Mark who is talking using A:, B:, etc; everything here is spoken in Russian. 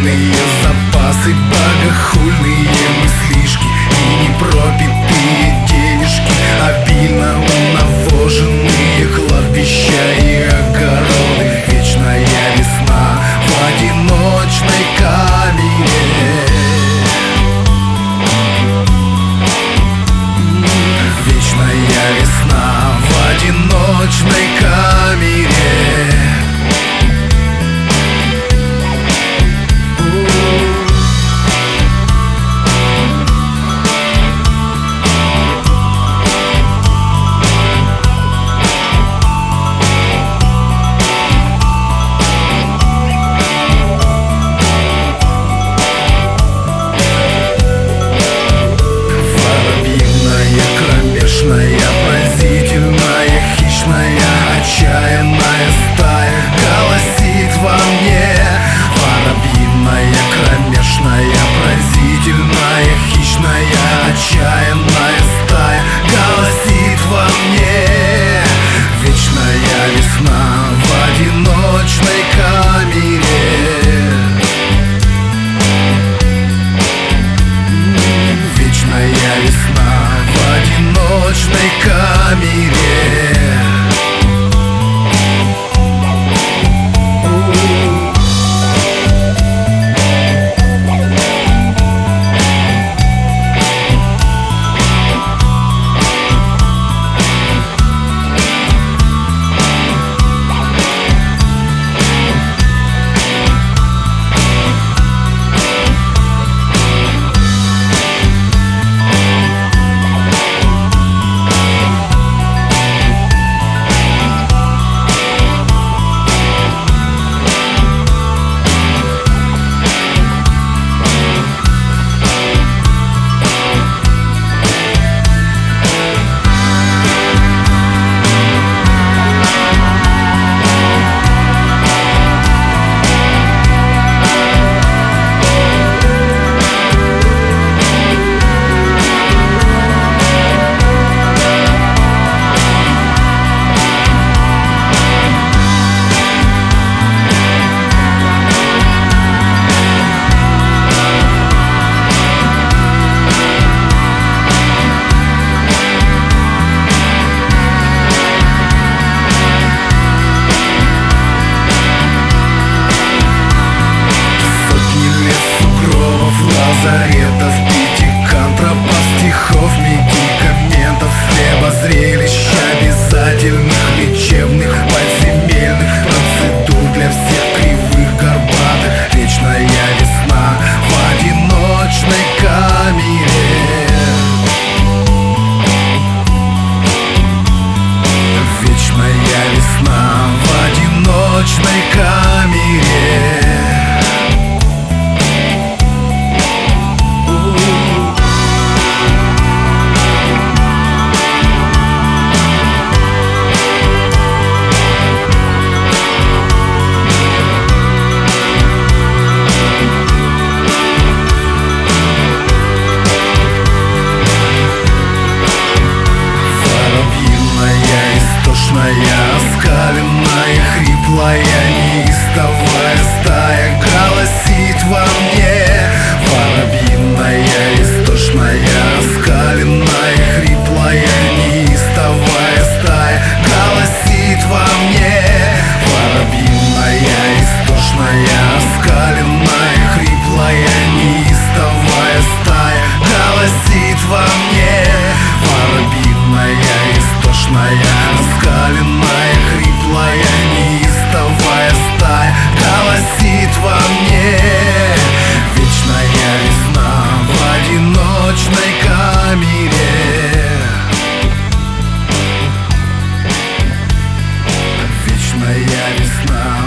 A: Бесконечные запасы, богохульные мыслишки и непропитые денежки, обильно унавоженные кладбища и огороды. Вечная весна в одиночной камере. Вечная весна в одиночной камере. Пронзительная, хищная, отчаянная стая голосит во мне. Воробьиная, кромешная, пронзительная, хищная, отчаянная стая голосит во мне. Вечная весна в одиночной камере. Вечная весна в одиночной камере. Лазаретов, контрабас стихов, медикаментов, хлеба, зрелищ обязательных, лечебных, подземельных процедур для всех кривых, горбатых. Вечная весна в одиночной камере. Вечная весна в одиночной камере. Оскаленная, хриплая, неистовая стая голосит во мне. Воробьиная, истошная, оскаленная, хриплая, неистовая стая голосит во мне. Воробьиная, истошная, оскаленная, хриплая, неистовая стая голосит во мне. Воробьиная, истошная, оскаленная, хриплая, неистовая стая голосит во мне. Вечная весна в одиночной камере. Вечная весна